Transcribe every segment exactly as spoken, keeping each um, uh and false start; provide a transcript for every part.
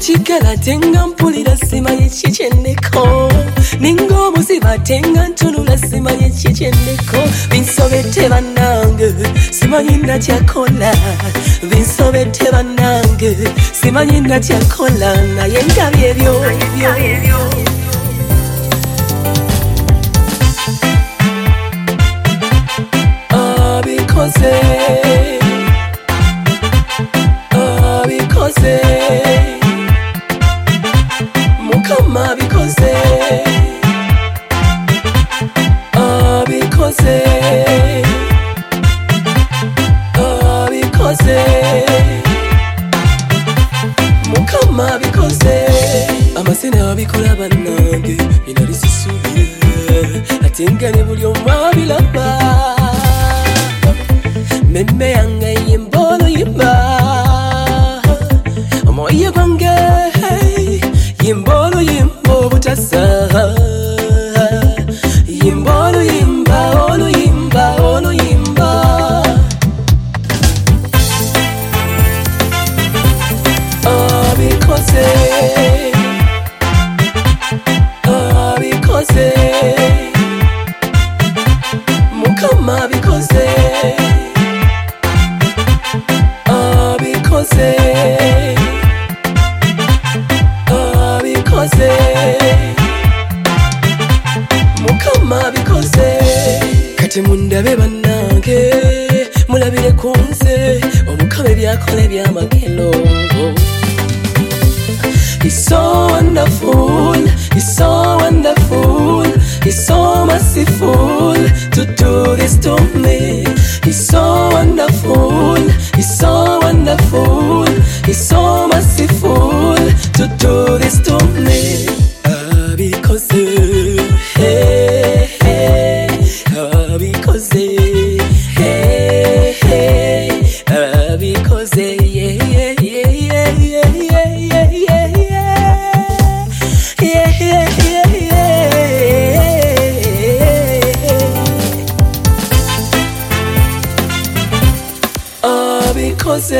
chikala tenga mpulira simanyi kikyeneko ningo musiba tenga ntunula simanyi kikyeneko binsobete bannange simanyi nakyakola binsobete bannange simanyi nakyakola naye ngabye ebyo abikoze abikoze mukama bikoze abikoze abikoze mukama bikoze amasena abikola bannange binali sisubire atengane buli omwabilaba meme yange yimbolo yimba moye gwange yimbolo yimbo butasa yimbolo yimba olo yimba olo yimba abikoze abikoze mukama bikoze abikoze abikoze mukama bikoze kati mundabe bannange mulabire kunze omukama ebyakole byamagelo. He's so wonderful, he's so wonderful, he's so merciful to do this to me. He's so wonderful, he's so wonderful, he's so merciful to do this to me. Ah, because hey, hey, ah, because hey, hey, ah, because yeah, yeah, yeah, yeah, yeah, yeah, yeah, yeah, yeah, yeah, yeah. Ah, because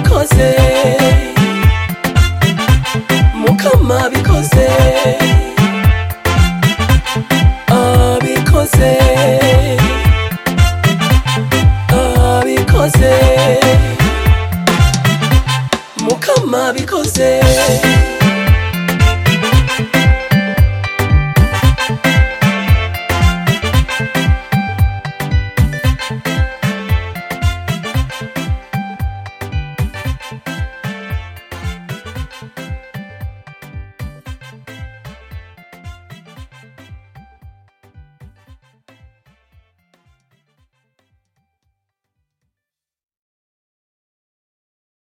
abikoze mukama bikoze